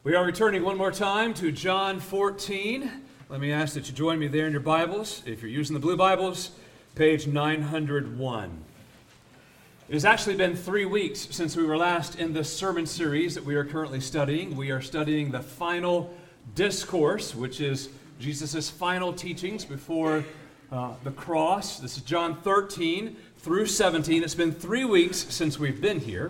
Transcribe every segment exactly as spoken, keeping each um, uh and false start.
We are returning one more time to John fourteen. Let me ask that you join me there in your Bibles. If you're using the blue Bibles, page nine hundred one. It has actually been three weeks since we were last in this sermon series that we are currently studying. We are studying the final discourse, which is Jesus' final teachings before uh, the cross. This is John thirteen through seventeen. It's been three weeks since we've been here.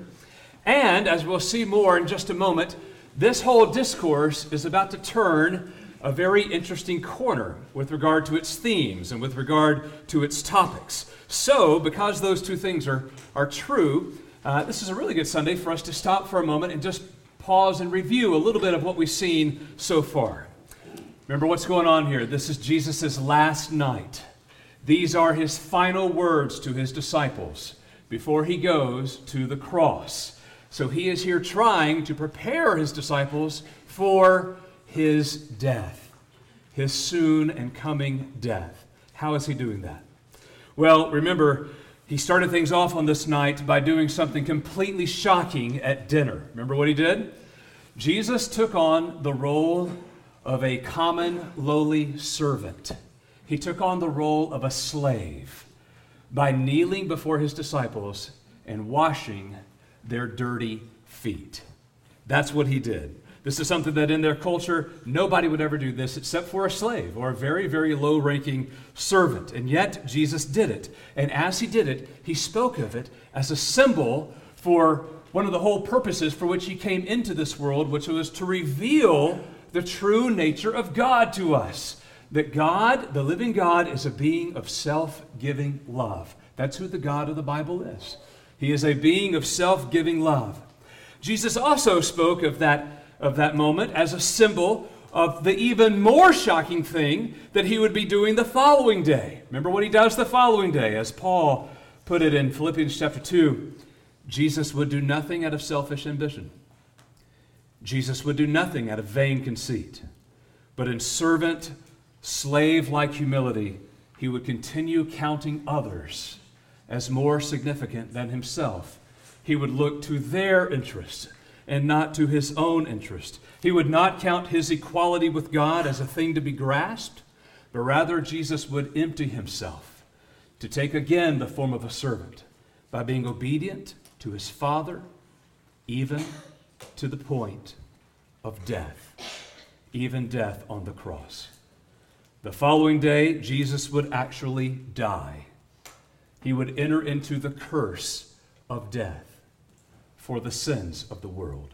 And as we'll see more in just a moment, this whole discourse is about to turn a very interesting corner with regard to its themes and with regard to its topics. So, because those two things are, are true, uh, this is a really good Sunday for us to stop for a moment and just pause and review a little bit of what we've seen so far. Remember what's going on here. This is Jesus' last night. These are his final words to his disciples before he goes to the cross. So he is here trying to prepare his disciples for his death, his soon and coming death. How is he doing that? Well, remember, he started things off on this night by doing something completely shocking at dinner. Remember what he did? Jesus took on the role of a common, lowly servant. He took on the role of a slave by kneeling before his disciples and washing their dirty feet. That's what he did. This is something that in their culture, nobody would ever do this except for a slave or a very, very low-ranking servant. And yet, Jesus did it. And as he did it, he spoke of it as a symbol for one of the whole purposes for which he came into this world, which was to reveal the true nature of God to us. That God, the living God, is a being of self-giving love. That's who the God of the Bible is. He is a being of self-giving love. Jesus also spoke of that, of that moment as a symbol of the even more shocking thing that he would be doing the following day. Remember what he does the following day. As Paul put it in Philippians chapter two, Jesus would do nothing out of selfish ambition. Jesus would do nothing out of vain conceit. But in servant, slave-like humility, he would continue counting others as more significant than himself. He would look to their interest and not to his own interest. He would not count his equality with God as a thing to be grasped, but rather Jesus would empty himself to take again the form of a servant by being obedient to his Father, even to the point of death, even death on the cross. The following day, Jesus would actually die. He would enter into the curse of death for the sins of the world.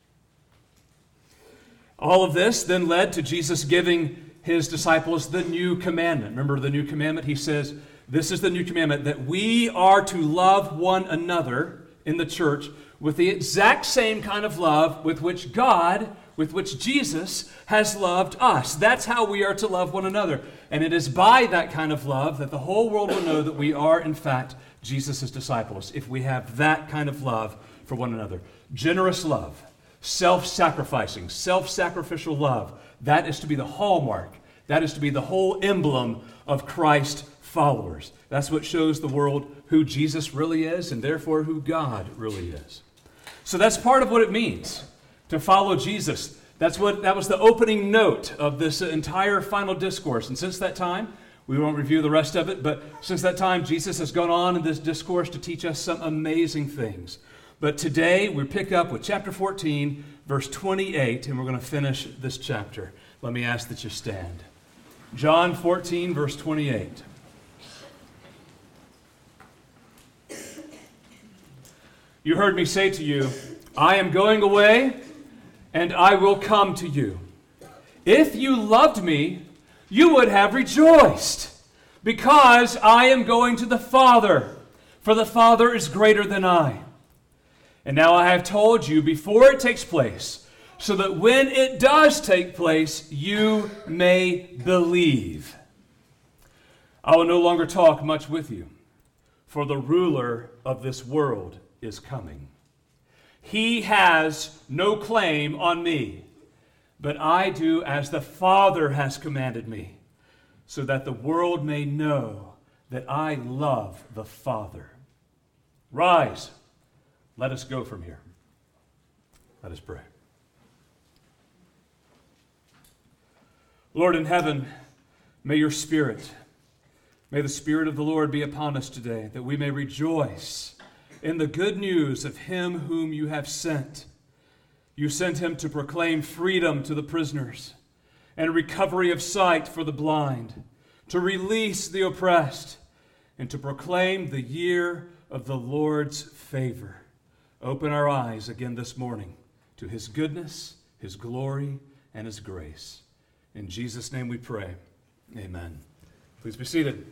All of this then led to Jesus giving his disciples the new commandment. Remember the new commandment? He says, this is the new commandment, that we are to love one another in the church with the exact same kind of love with which God, with which Jesus has loved us. That's how we are to love one another. And it is by that kind of love that the whole world will know that we are, in fact, Jesus' disciples, if we have that kind of love for one another. Generous love, self-sacrificing, self-sacrificial love, that is to be the hallmark. That is to be the whole emblem of Christ followers. That's what shows the world who Jesus really is and therefore who God really is. So that's part of what it means to follow Jesus. That's what that was the opening note of this entire final discourse. And since that time, we won't review the rest of it, but since that time, Jesus has gone on in this discourse to teach us some amazing things. But today, we pick up with chapter fourteen, verse twenty-eight, and we're going to finish this chapter. Let me ask that you stand. John fourteen, verse twenty-eight. You heard me say to you, I am going away, and I will come to you. If you loved me, you would have rejoiced, because I am going to the Father, for the Father is greater than I. And now I have told you before it takes place, so that when it does take place, you may believe. I will no longer talk much with you, for the ruler of this world is coming. He has no claim on me, but I do as the Father has commanded me, so that the world may know that I love the Father. Rise, let us go from here. Let us pray. Lord in heaven, may your Spirit, may the Spirit of the Lord be upon us today, that we may rejoice in the good news of him whom you have sent. You sent him to proclaim freedom to the prisoners and recovery of sight for the blind, to release the oppressed, and to proclaim the year of the Lord's favor. Open our eyes again this morning to his goodness, his glory, and his grace. In Jesus' name we pray. Amen. Please be seated.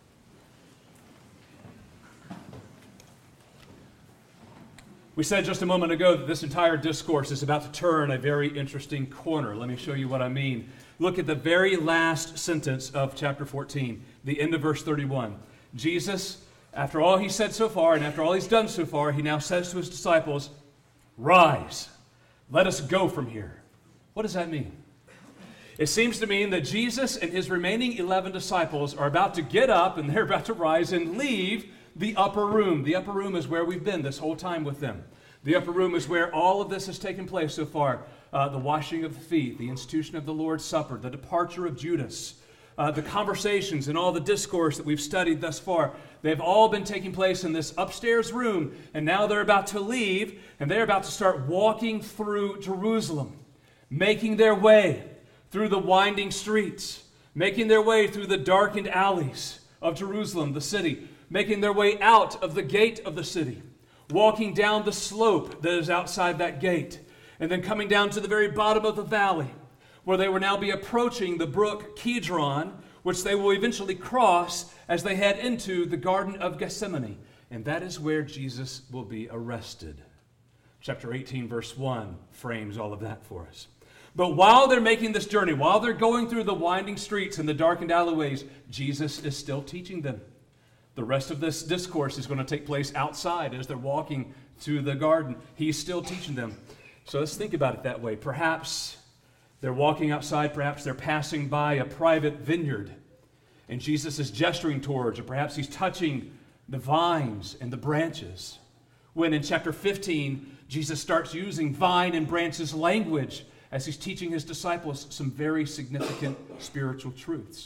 We said just a moment ago that this entire discourse is about to turn a very interesting corner. Let me show you what I mean. Look at the very last sentence of chapter fourteen, the end of verse thirty-one. Jesus, after all he said so far and after all he's done so far, he now says to his disciples, "Rise, let us go from here." What does that mean? It seems to mean that Jesus and his remaining eleven disciples are about to get up and they're about to rise and leave the upper room. The upper room is where we've been this whole time with them. The upper room is where all of this has taken place so far. Uh, the washing of the feet, the institution of the Lord's Supper, the departure of Judas, uh, the conversations and all the discourse that we've studied thus far. They've all been taking place in this upstairs room, and now they're about to leave, and they're about to start walking through Jerusalem, making their way through the winding streets, making their way through the darkened alleys of Jerusalem, the city, making their way out of the gate of the city, walking down the slope that is outside that gate, and then coming down to the very bottom of the valley, where they will now be approaching the brook Kidron, which they will eventually cross as they head into the Garden of Gethsemane. And that is where Jesus will be arrested. Chapter eighteen, verse one frames all of that for us. But while they're making this journey, while they're going through the winding streets and the darkened alleyways, Jesus is still teaching them. The rest of this discourse is going to take place outside as they're walking to the garden. He's still teaching them. So let's think about it that way. Perhaps they're walking outside, perhaps they're passing by a private vineyard, and Jesus is gesturing towards, or perhaps he's touching the vines and the branches. When in chapter fifteen, Jesus starts using vine and branches language as he's teaching his disciples some very significant spiritual truths.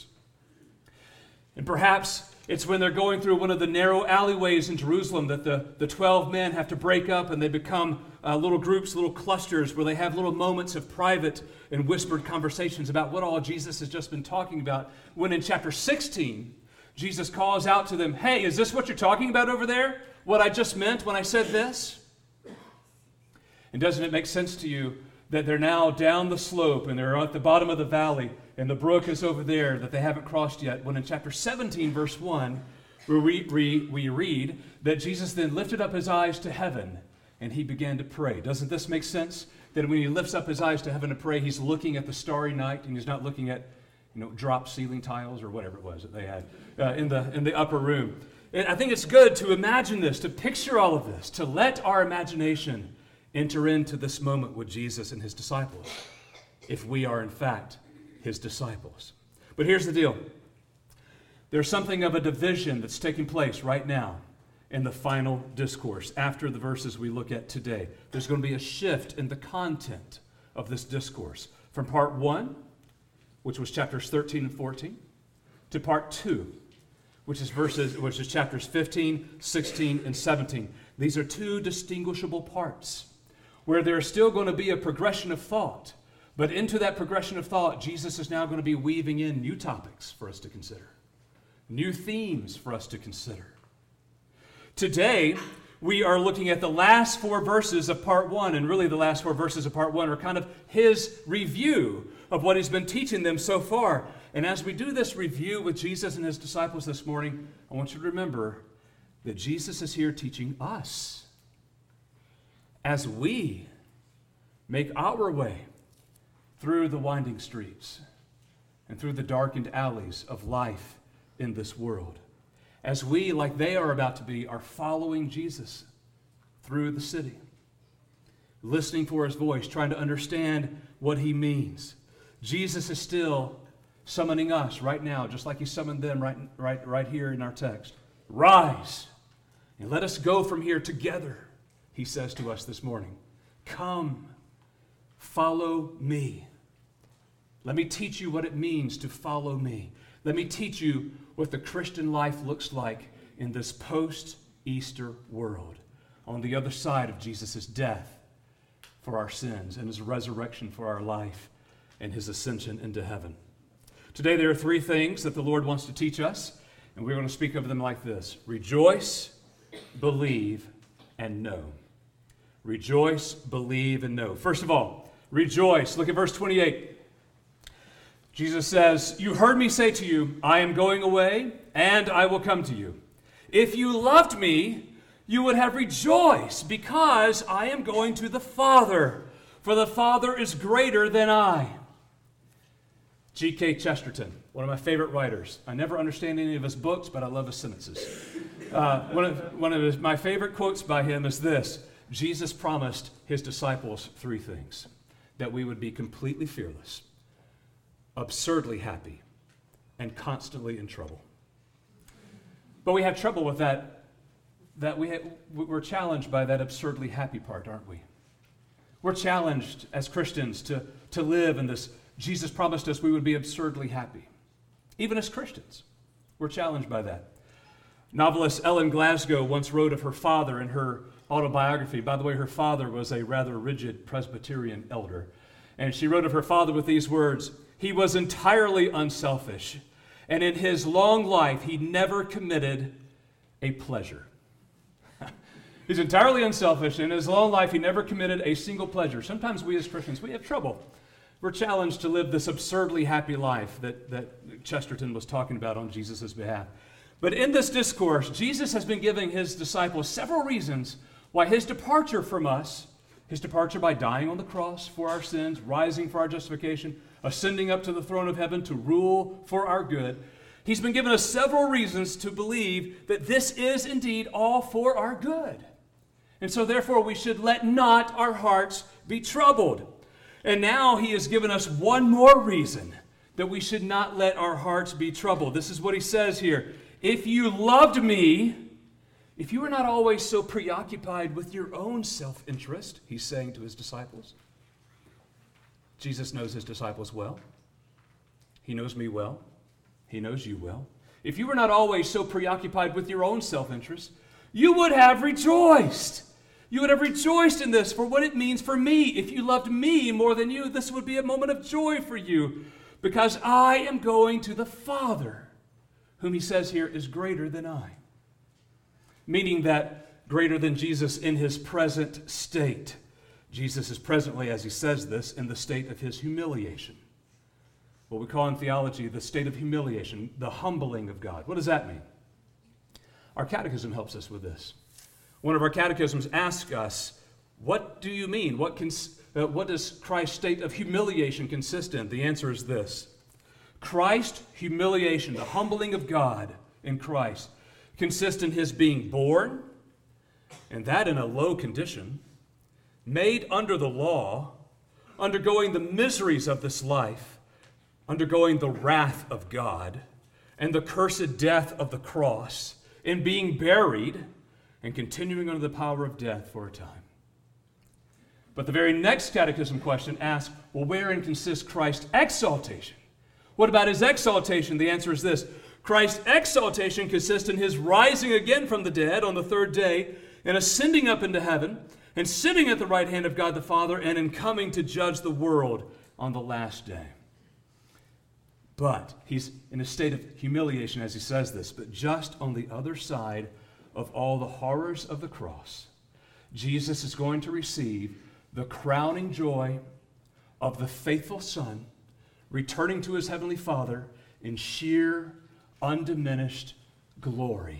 And perhaps it's when they're going through one of the narrow alleyways in Jerusalem that the, the twelve men have to break up and they become uh, little groups, little clusters where they have little moments of private and whispered conversations about what all Jesus has just been talking about. When in chapter sixteen, Jesus calls out to them, "Hey, is this what you're talking about over there? What I just meant when I said this?" And doesn't it make sense to you that they're now down the slope and they're at the bottom of the valley and the brook is over there that they haven't crossed yet, when in chapter seventeen, verse one, we, we, we read that Jesus then lifted up his eyes to heaven and he began to pray. Doesn't this make sense? That when he lifts up his eyes to heaven to pray, he's looking at the starry night and he's not looking at, you know, drop ceiling tiles or whatever it was that they had uh, in the in the upper room. And I think it's good to imagine this, to picture all of this, to let our imagination enter into this moment with Jesus and his disciples, if we are in fact his disciples. But here's the deal. There's something of a division that's taking place right now in the final discourse after the verses we look at today. There's going to be a shift in the content of this discourse from part one, which was chapters thirteen and fourteen, to part two, which is verses, which is chapters fifteen, sixteen, and seventeen. These are two distinguishable parts where there's still going to be a progression of thought. But into that progression of thought, Jesus is now going to be weaving in new topics for us to consider, new themes for us to consider. Today, we are looking at the last four verses of part one, and really the last four verses of part one are kind of his review of what he's been teaching them so far. And as we do this review with Jesus and his disciples this morning, I want you to remember that Jesus is here teaching us as we make our way through the winding streets and through the darkened alleys of life in this world. As we, like they are about to be, are following Jesus through the city, listening for his voice, trying to understand what he means. Jesus is still summoning us right now, just like he summoned them right, right, right here in our text. Rise and let us go from here together, he says to us this morning. Come, follow me. Let me teach you what it means to follow me. Let me teach you what the Christian life looks like in this post-Easter world, on the other side of Jesus' death for our sins and his resurrection for our life and his ascension into heaven. Today there are three things that the Lord wants to teach us, and we're going to speak of them like this: rejoice, believe, and know. Rejoice, believe, and know. First of all, rejoice. Look at verse twenty-eight. Jesus says, "You heard me say to you, I am going away, and I will come to you. If you loved me, you would have rejoiced, because I am going to the Father, for the Father is greater than I." G K Chesterton, one of my favorite writers. I never understand any of his books, but I love his sentences. Uh, one of, one of his, my favorite quotes by him is this: Jesus promised his disciples three things: that we would be completely fearless, absurdly happy, and constantly in trouble. But we have trouble with that, that we ha- we're challenged by that absurdly happy part, aren't we? We're challenged as Christians to, to live in this. Jesus promised us we would be absurdly happy. Even as Christians, we're challenged by that. Novelist Ellen Glasgow once wrote of her father in her autobiography. By the way, her father was a rather rigid Presbyterian elder. And she wrote of her father with these words: "He was entirely unselfish, and in his long life he never committed a pleasure." He's entirely unselfish, and in his long life he never committed a single pleasure. Sometimes we as Christians, we have trouble. We're challenged to live this absurdly happy life that, that Chesterton was talking about on Jesus' behalf. But in this discourse, Jesus has been giving his disciples several reasons why his departure from us, his departure by dying on the cross for our sins, rising for our justification, ascending up to the throne of heaven to rule for our good, he's been giving us several reasons to believe that this is indeed all for our good. And so therefore we should let not our hearts be troubled. And now he has given us one more reason that we should not let our hearts be troubled. This is what he says here: "If you loved me, if you were not always so preoccupied with your own self-interest," he's saying to his disciples. Jesus knows his disciples well. He knows me well. He knows you well. If you were not always so preoccupied with your own self-interest, you would have rejoiced. You would have rejoiced in this for what it means for me. If you loved me more than you, this would be a moment of joy for you, because I am going to the Father, whom he says here is greater than I. Meaning that greater than Jesus in his present state. Jesus is presently, as he says this, in the state of his humiliation. What we call in theology the state of humiliation, the humbling of God. What does that mean? Our catechism helps us with this. One of our catechisms asks us, what do you mean? What, cons- uh, what does Christ's state of humiliation consist in? The answer is this: Christ's humiliation, the humbling of God in Christ, consists in his being born, and that in a low condition, made under the law, undergoing the miseries of this life, undergoing the wrath of God, and the cursed death of the cross, and being buried, and continuing under the power of death for a time. But the very next catechism question asks, well, wherein consists Christ's exaltation? What about his exaltation? The answer is this: Christ's exaltation consists in his rising again from the dead on the third day, and ascending up into heaven, and sitting at the right hand of God the Father, and in coming to judge the world on the last day. But he's in a state of humiliation as he says this, but just on the other side of all the horrors of the cross, Jesus is going to receive the crowning joy of the faithful Son returning to his heavenly Father in sheer, undiminished glory.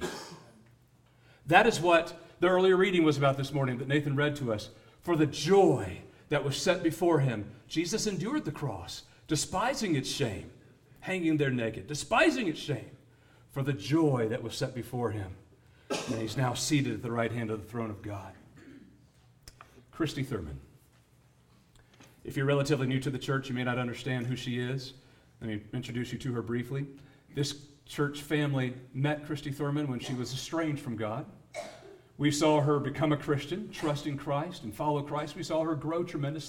That is what the earlier reading was about this morning that Nathan read to us. For the joy that was set before him, Jesus endured the cross, despising its shame, hanging there naked, despising its shame, for the joy that was set before him. And he's now seated at the right hand of the throne of God. Christy Thurman. If you're relatively new to the church, you may not understand who she is. Let me introduce you to her briefly. This church family met Christy Thurman when she was estranged from God. We saw her become a Christian, trust in Christ, and follow Christ. We saw her grow tremendously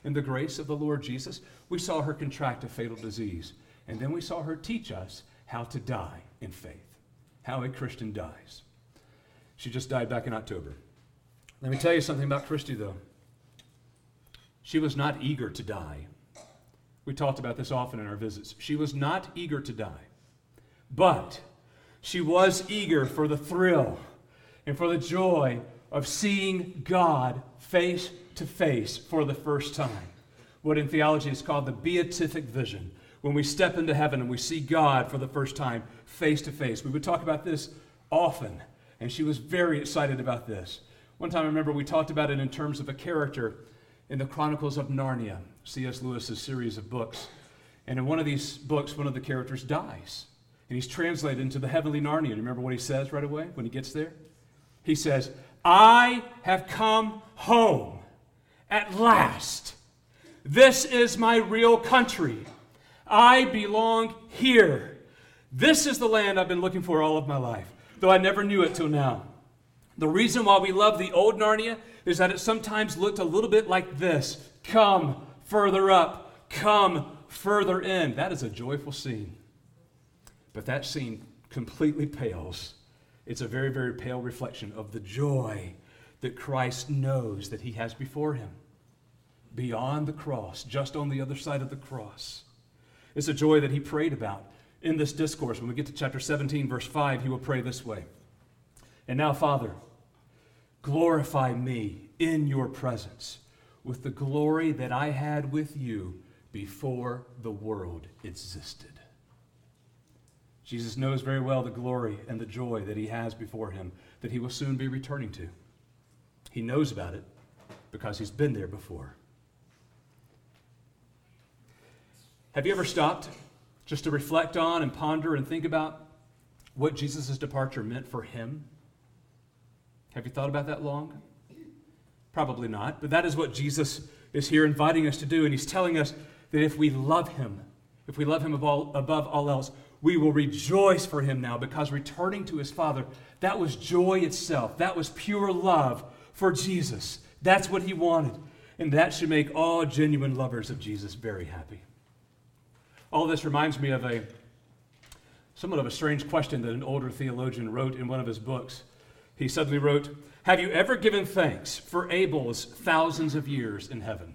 in the grace of the Lord Jesus, we saw her contract a fatal disease. And then we saw her teach us how to die in faith, how a Christian dies. She just died back in October. Let me tell you something about Christy, though. She was not eager to die. We talked about this often in our visits. She was not eager to die. But she was eager for the thrill and for the joy of seeing God face to face for the first time. What in theology is called the beatific vision. When we step into heaven and we see God for the first time face to face. We would talk about this often, and she was very excited about this. One time I remember we talked about it in terms of a character in the Chronicles of Narnia, C S Lewis's series of books. And in one of these books, one of the characters dies. And he's translated into the heavenly Narnia. You remember what he says right away when he gets there? He says, I have come home at last. This is my real country. I belong here. This is the land I've been looking for all of my life, though I never knew it till now. The reason why we love the old Narnia is that it sometimes looked a little bit like this. Come further up. Come further in. That is a joyful scene. But that scene completely pales. It's a very, very pale reflection of the joy that Christ knows that he has before him. Beyond the cross, just on the other side of the cross. It's a joy that he prayed about in this discourse. When we get to chapter seventeen, verse five, he will pray this way. And now, Father, glorify me in your presence with the glory that I had with you before the world existed. Jesus knows very well the glory and the joy that he has before him, that he will soon be returning to. He knows about it because he's been there before. Have you ever stopped just to reflect on and ponder and think about what Jesus' departure meant for him? Have you thought about that long? Probably not, but that is what Jesus is here inviting us to do, and he's telling us that if we love him, if we love him above all, above all else, we will rejoice for him now, because returning to his Father, that was joy itself. That was pure love for Jesus. That's what he wanted, and that should make all genuine lovers of Jesus very happy. All this reminds me of a somewhat of a strange question that an older theologian wrote in one of his books. He suddenly wrote, have you ever given thanks for Abel's thousands of years in heaven?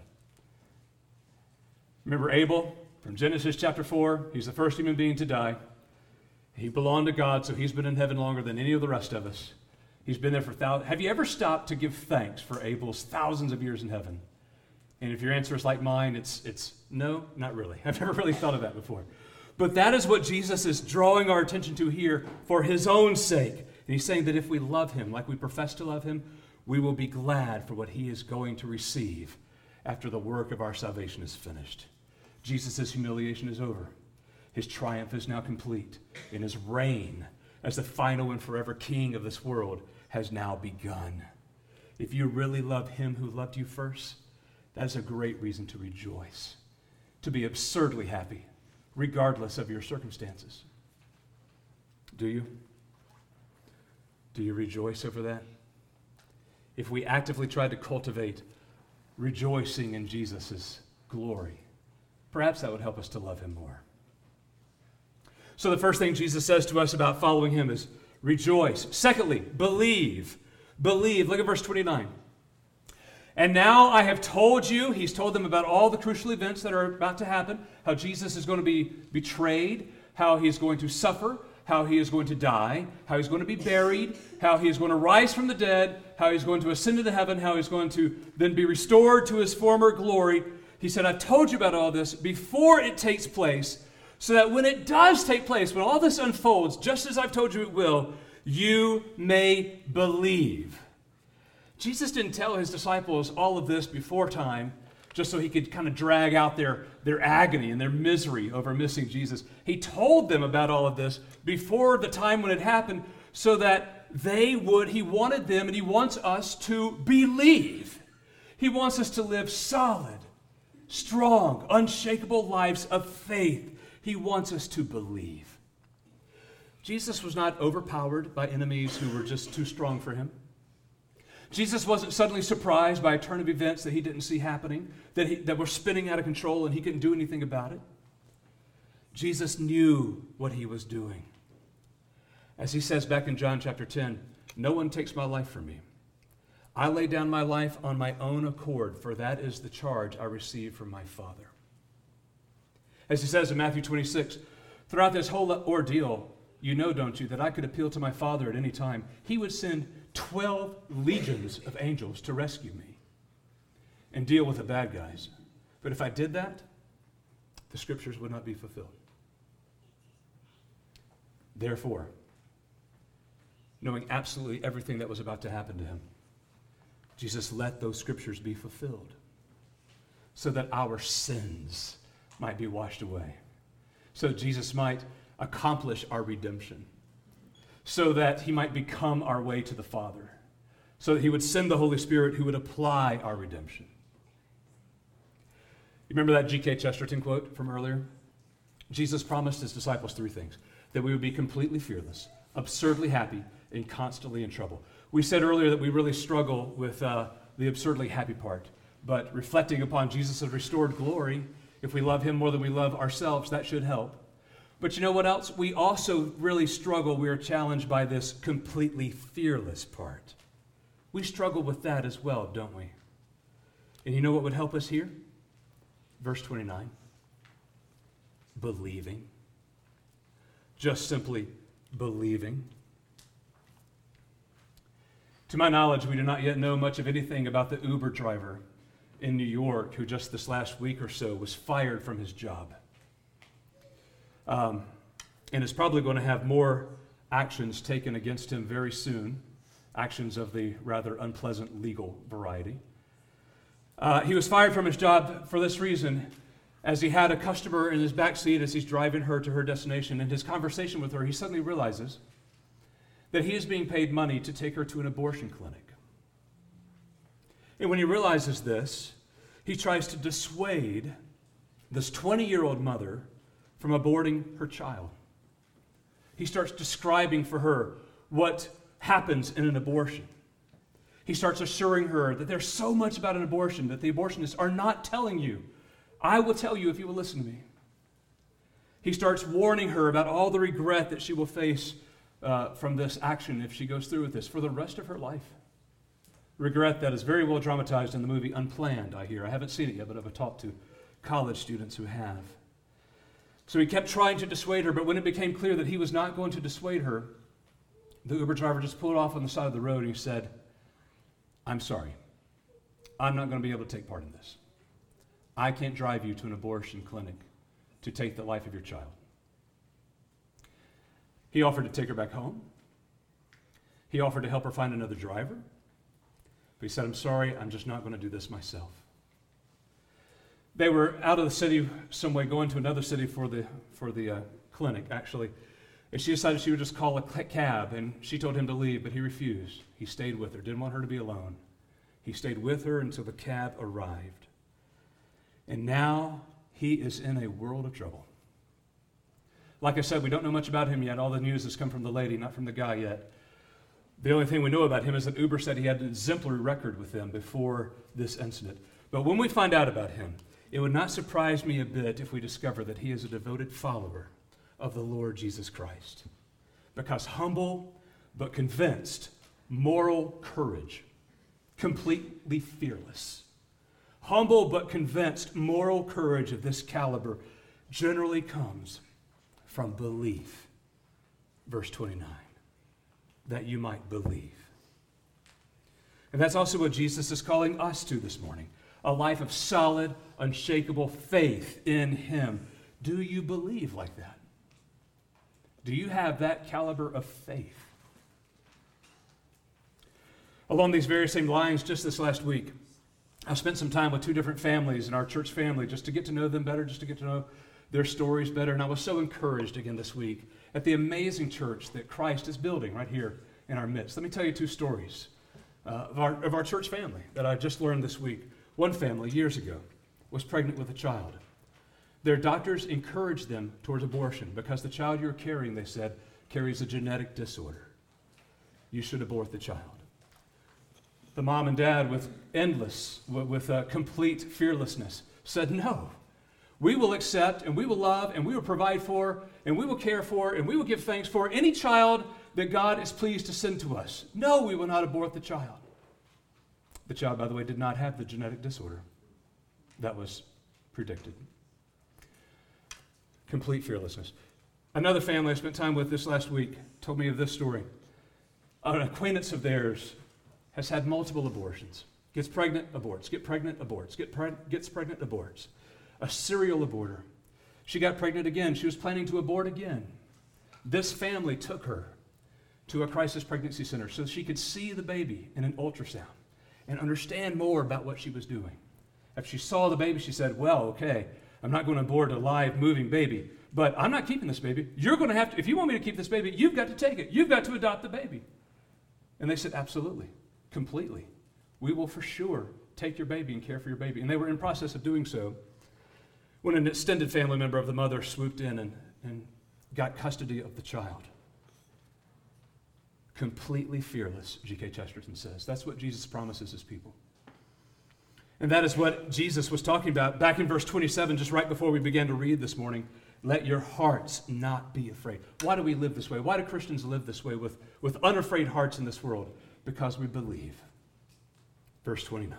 Remember Abel from Genesis chapter four? He's the first human being to die. He belonged to God, so he's been in heaven longer than any of the rest of us. He's been there for thousands. Have you ever stopped to give thanks for Abel's thousands of years in heaven? And if your answer is like mine, it's it's no, not really. I've never really thought of that before. But that is what Jesus is drawing our attention to here for his own sake. And he's saying that if we love him like we profess to love him, we will be glad for what he is going to receive after the work of our salvation is finished. Jesus' humiliation is over. His triumph is now complete. And his reign as the final and forever king of this world has now begun. If you really love him who loved you first, that is a great reason to rejoice, to be absurdly happy, regardless of your circumstances. Do you? Do you rejoice over that? If we actively try to cultivate rejoicing in Jesus' glory, perhaps that would help us to love him more. So the first thing Jesus says to us about following him is rejoice. Secondly, believe. Believe. Look at verse twenty-nine. And now I have told you, he's told them about all the crucial events that are about to happen, how Jesus is going to be betrayed, how he's going to suffer, how he is going to die, how he's going to be buried, how he is going to rise from the dead, how he's going to ascend into heaven, how he's going to then be restored to his former glory. He said, I've told you about all this before it takes place, so that when it does take place, when all this unfolds, just as I've told you it will, you may believe. Jesus didn't tell his disciples all of this before time just so he could kind of drag out their, their agony and their misery over missing Jesus. He told them about all of this before the time when it happened so that they would, he wanted them and he wants us to believe. He wants us to live solid, strong, unshakable lives of faith. He wants us to believe. Jesus was not overpowered by enemies who were just too strong for him. Jesus wasn't suddenly surprised by a turn of events that he didn't see happening, that, he, that were spinning out of control and he couldn't do anything about it. Jesus knew what he was doing. As he says back in John chapter ten, no one takes my life from me. I lay down my life on my own accord, for that is the charge I received from my Father. As he says in Matthew twenty-six, throughout this whole ordeal, you know, don't you, that I could appeal to my Father at any time. He would send twelve legions of angels to rescue me and deal with the bad guys. But if I did that, the scriptures would not be fulfilled. Therefore, knowing absolutely everything that was about to happen to him, Jesus let those scriptures be fulfilled so that our sins might be washed away, so Jesus might accomplish our redemption, so that he might become our way to the Father, so that he would send the Holy Spirit who would apply our redemption. You remember that G K Chesterton quote from earlier? Jesus promised his disciples three things: that we would be completely fearless, absurdly happy, and constantly in trouble. We said earlier that we really struggle with uh, the absurdly happy part, but reflecting upon Jesus' restored glory, if we love him more than we love ourselves, that should help. But you know what else? We also really struggle, we are challenged by this completely fearless part. We struggle with that as well, don't we? And you know what would help us here? Verse twenty-nine. Believing. Just simply believing. To my knowledge, we do not yet know much of anything about the Uber driver in New York who just this last week or so was fired from his job. Um, and is probably going to have more actions taken against him very soon, actions of the rather unpleasant legal variety. Uh, he was fired from his job for this reason, as he had a customer in his back seat as he's driving her to her destination. In his conversation with her, he suddenly realizes that he is being paid money to take her to an abortion clinic. And when he realizes this, he tries to dissuade this twenty-year-old mother from aborting her child. He starts describing for her what happens in an abortion. He starts assuring her that there's so much about an abortion that the abortionists are not telling you. I will tell you if you will listen to me. He starts warning her about all the regret that she will face uh, from this action if she goes through with this for the rest of her life. Regret that is very well dramatized in the movie Unplanned, I hear. I haven't seen it yet, but I've talked to college students who have. So he kept trying to dissuade her, but when it became clear that he was not going to dissuade her, the Uber driver just pulled off on the side of the road and he said, I'm sorry. I'm not going to be able to take part in this. I can't drive you to an abortion clinic to take the life of your child. He offered to take her back home. He offered to help her find another driver. But he said, I'm sorry, I'm just not going to do this myself. They were out of the city some way, going to another city for the for the uh, clinic, actually. And she decided she would just call a cab, and she told him to leave, but he refused. He stayed with her, didn't want her to be alone. He stayed with her until the cab arrived. And now he is in a world of trouble. Like I said, we don't know much about him yet. All the news has come from the lady, not from the guy yet. The only thing we know about him is that Uber said he had an exemplary record with them before this incident. But when we find out about him, it would not surprise me a bit if we discover that he is a devoted follower of the Lord Jesus Christ. Because humble but convinced, moral courage, completely fearless. Humble but convinced, moral courage of this caliber generally comes from belief. Verse twenty-nine, that you might believe. And that's also what Jesus is calling us to this morning. A life of solid, unshakable faith in him. Do you believe like that? Do you have that caliber of faith? Along these very same lines, just this last week, I spent some time with two different families in our church family just to get to know them better, just to get to know their stories better. And I was so encouraged again this week at the amazing church that Christ is building right here in our midst. Let me tell you two stories uh, of, our, of our church family that I just learned this week. One family, years ago, was pregnant with a child. Their doctors encouraged them towards abortion because the child you're carrying, they said, carries a genetic disorder. You should abort the child. The mom and dad, with endless, with, with uh, complete fearlessness, said, no, we will accept and we will love and we will provide for and we will care for and we will give thanks for any child that God is pleased to send to us. No, we will not abort the child. The child, by the way, did not have the genetic disorder that was predicted. Complete fearlessness. Another family I spent time with this last week told me of this story. An acquaintance of theirs has had multiple abortions. Gets pregnant, aborts. Get pregnant, aborts. Get preg- gets pregnant, aborts. A serial aborter. She got pregnant again. She was planning to abort again. This family took her to a crisis pregnancy center so she could see the baby in an ultrasound and understand more about what she was doing. After she saw the baby, she said, well, okay, I'm not going to abort a live, moving baby, but I'm not keeping this baby. You're going to have to, if you want me to keep this baby, you've got to take it. You've got to adopt the baby. And they said, absolutely, completely. We will for sure take your baby and care for your baby. And they were in process of doing so when an extended family member of the mother swooped in and, and got custody of the child. Completely fearless, G K Chesterton says. That's what Jesus promises his people. And that is what Jesus was talking about back in verse twenty-seven, just right before we began to read this morning. Let your hearts not be afraid. Why do we live this way? Why do Christians live this way with, with unafraid hearts in this world? Because we believe. Verse twenty-nine.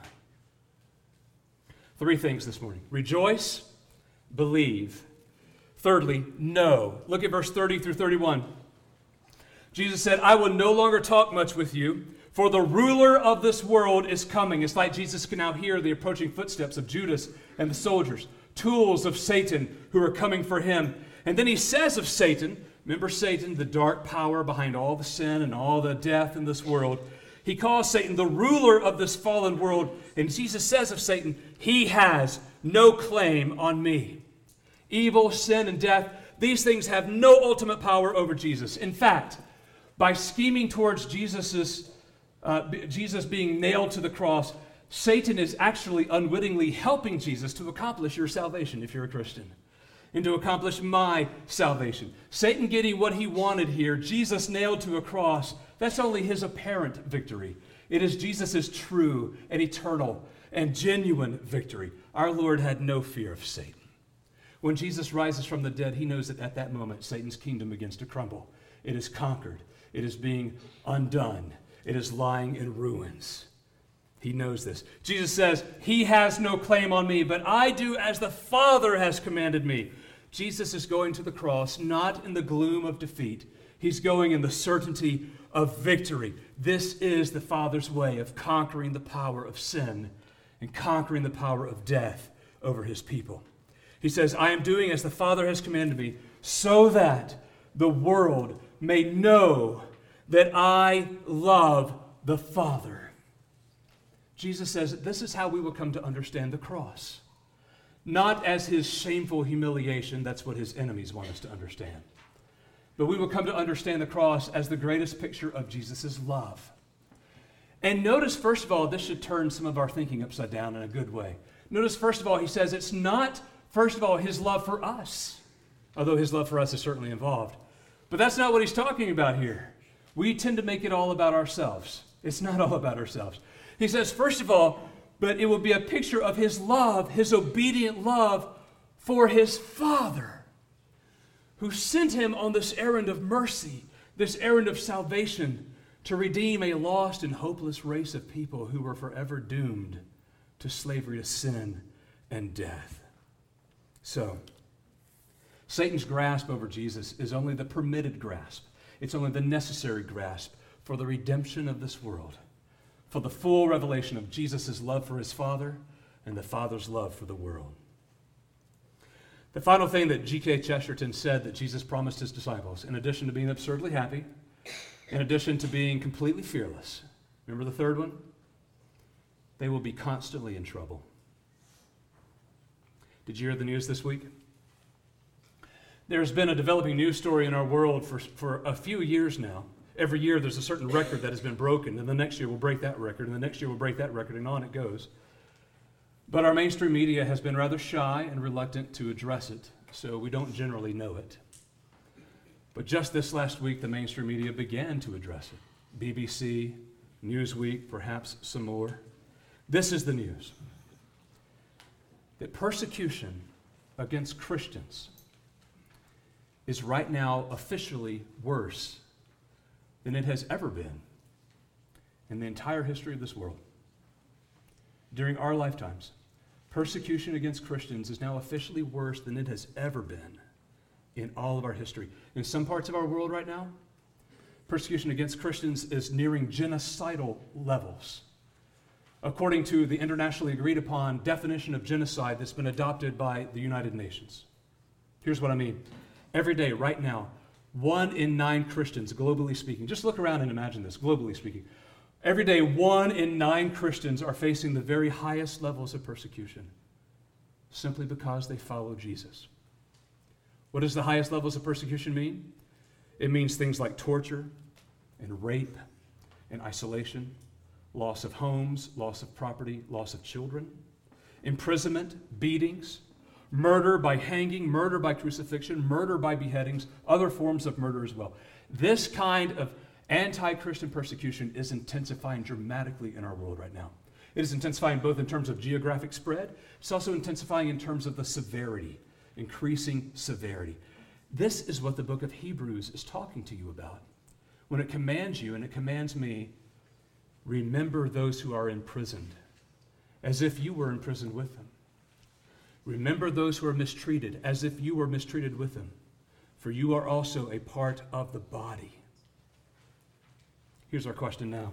Three things this morning. Rejoice, believe. Thirdly, know. Look at verse thirty through thirty-one. Jesus said, I will no longer talk much with you, for the ruler of this world is coming. It's like Jesus can now hear the approaching footsteps of Judas and the soldiers, tools of Satan who are coming for him. And then he says of Satan, remember Satan, the dark power behind all the sin and all the death in this world. He calls Satan the ruler of this fallen world. And Jesus says of Satan, he has no claim on me. Evil, sin, and death, these things have no ultimate power over Jesus. In fact, by scheming towards Jesus's, uh, Jesus being nailed to the cross, Satan is actually unwittingly helping Jesus to accomplish your salvation if you're a Christian, and to accomplish my salvation. Satan getting what he wanted here, Jesus nailed to a cross, that's only his apparent victory. It is Jesus' true and eternal and genuine victory. Our Lord had no fear of Satan. When Jesus rises from the dead, he knows that at that moment, Satan's kingdom begins to crumble. It is conquered. It is being undone. It is lying in ruins. He knows this. Jesus says, he has no claim on me, but I do as the Father has commanded me. Jesus is going to the cross, not in the gloom of defeat. He's going in the certainty of victory. This is the Father's way of conquering the power of sin and conquering the power of death over his people. He says, I am doing as the Father has commanded me, so that the world may know that I love the Father. Jesus says that this is how we will come to understand the cross. Not as his shameful humiliation, that's what his enemies want us to understand. But we will come to understand the cross as the greatest picture of Jesus' love. And notice, first of all, this should turn some of our thinking upside down in a good way. Notice, first of all, he says it's not, first of all, his love for us, although his love for us is certainly involved. But that's not what he's talking about here. We tend to make it all about ourselves. It's not all about ourselves. He says, first of all, but it will be a picture of his love, his obedient love for his Father, who sent him on this errand of mercy, this errand of salvation, to redeem a lost and hopeless race of people who were forever doomed to slavery to sin and death. So, Satan's grasp over Jesus is only the permitted grasp. It's only the necessary grasp for the redemption of this world, for the full revelation of Jesus' love for his Father and the Father's love for the world. The final thing that G K Chesterton said that Jesus promised his disciples, in addition to being absurdly happy, in addition to being completely fearless, remember the third one? They will be constantly in trouble. Did you hear the news this week? There's been a developing news story in our world for, for a few years now. Every year there's a certain record that has been broken, and the next year we'll break that record, and the next year we'll break that record, and on it goes. But our mainstream media has been rather shy and reluctant to address it, so we don't generally know it. But just this last week, the mainstream media began to address it. B B C, Newsweek, perhaps some more. This is the news: that persecution against Christians is right now officially worse than it has ever been in the entire history of this world. During our lifetimes, persecution against Christians is now officially worse than it has ever been in all of our history. In some parts of our world right now, persecution against Christians is nearing genocidal levels, according to the internationally agreed upon definition of genocide that's been adopted by the United Nations. Here's what I mean. Every day, right now, one in nine Christians, globally speaking, just look around and imagine this, globally speaking. Every day, one in nine Christians are facing the very highest levels of persecution simply because they follow Jesus. What does the highest levels of persecution mean? It means things like torture and rape and isolation, loss of homes, loss of property, loss of children, imprisonment, beatings, murder by hanging, murder by crucifixion, murder by beheadings, other forms of murder as well. This kind of anti-Christian persecution is intensifying dramatically in our world right now. It is intensifying both in terms of geographic spread. It's also intensifying in terms of the severity, increasing severity. This is what the book of Hebrews is talking to you about. When it commands you, and it commands me, remember those who are imprisoned, as if you were imprisoned with them. Remember those who are mistreated, as if you were mistreated with them, for you are also a part of the body. Here's our question now.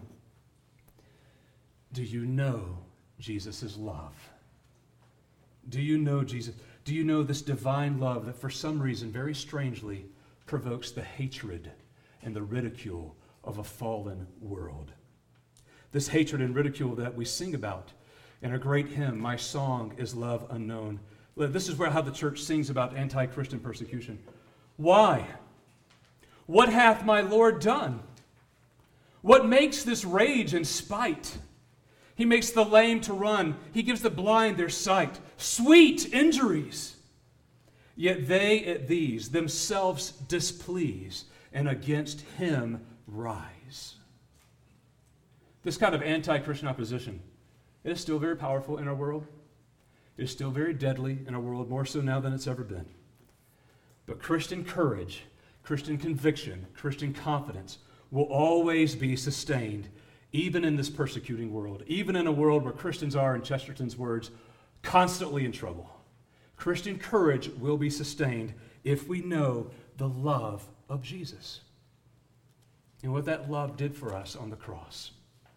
Do you know Jesus' love? Do you know Jesus? Do you know this divine love that for some reason, very strangely, provokes the hatred and the ridicule of a fallen world? This hatred and ridicule that we sing about in a great hymn, My Song is Love Unknown. This is where how the church sings about anti-Christian persecution. Why? What hath my Lord done? What makes this rage and spite? He makes the lame to run. He gives the blind their sight. Sweet injuries. Yet they at these themselves displease, and against him rise. This kind of anti-Christian opposition, it is still very powerful in our world. It is still very deadly in our world, more so now than it's ever been. But Christian courage, Christian conviction, Christian confidence will always be sustained, even in this persecuting world, even in a world where Christians are, in Chesterton's words, constantly in trouble. Christian courage will be sustained if we know the love of Jesus and what that love did for us on the cross.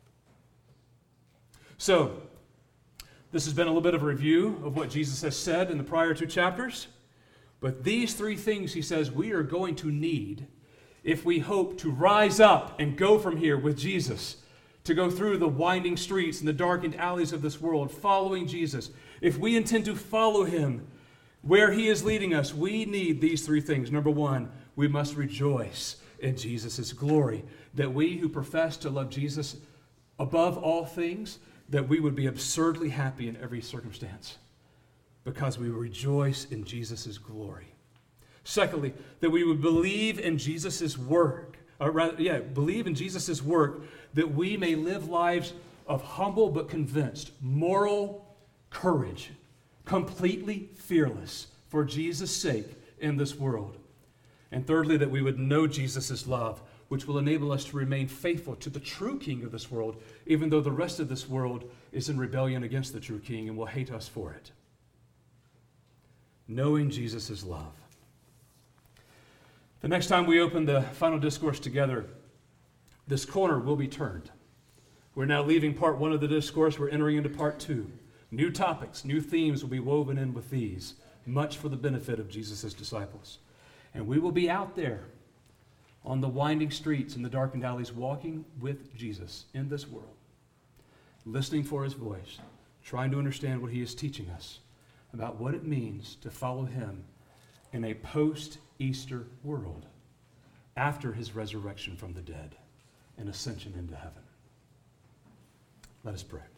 So, this has been a little bit of a review of what Jesus has said in the prior two chapters, but these three things, he says, we are going to need if we hope to rise up and go from here with Jesus, to go through the winding streets and the darkened alleys of this world, following Jesus. If we intend to follow him where he is leading us, we need these three things. Number one, we must rejoice in Jesus' glory, that we who profess to love Jesus above all things, that we would be absurdly happy in every circumstance because we rejoice in Jesus' glory. Secondly, that we would believe in Jesus' work, or rather, yeah, believe in Jesus' work, that we may live lives of humble but convinced, moral courage, completely fearless for Jesus' sake in this world. And thirdly, that we would know Jesus' love, which will enable us to remain faithful to the true King of this world, even though the rest of this world is in rebellion against the true King and will hate us for it. Knowing Jesus' love. The next time we open the final discourse together, this corner will be turned. We're now leaving part one of the discourse. We're entering into part two. New topics, new themes will be woven in with these, much for the benefit of Jesus' disciples. And we will be out there on the winding streets and the darkened alleys, walking with Jesus in this world, listening for his voice, trying to understand what he is teaching us about what it means to follow him in a post-Easter world after his resurrection from the dead and ascension into heaven. Let us pray.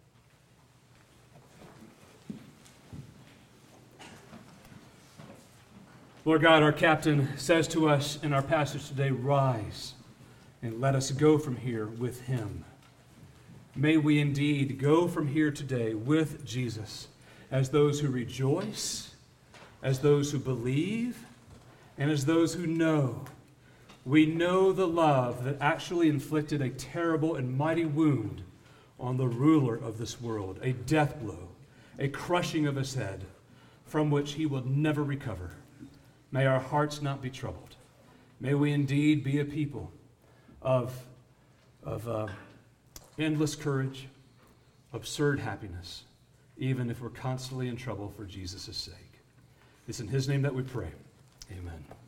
Lord God, our captain says to us in our passage today, rise and let us go from here with him. May we indeed go from here today with Jesus as those who rejoice, as those who believe, and as those who know. We know the love that actually inflicted a terrible and mighty wound on the ruler of this world, a death blow, a crushing of his head, from which he will never recover. May our hearts not be troubled. May we indeed be a people of, of uh, endless courage, absurd happiness, even if we're constantly in trouble for Jesus' sake. It's in his name that we pray. Amen.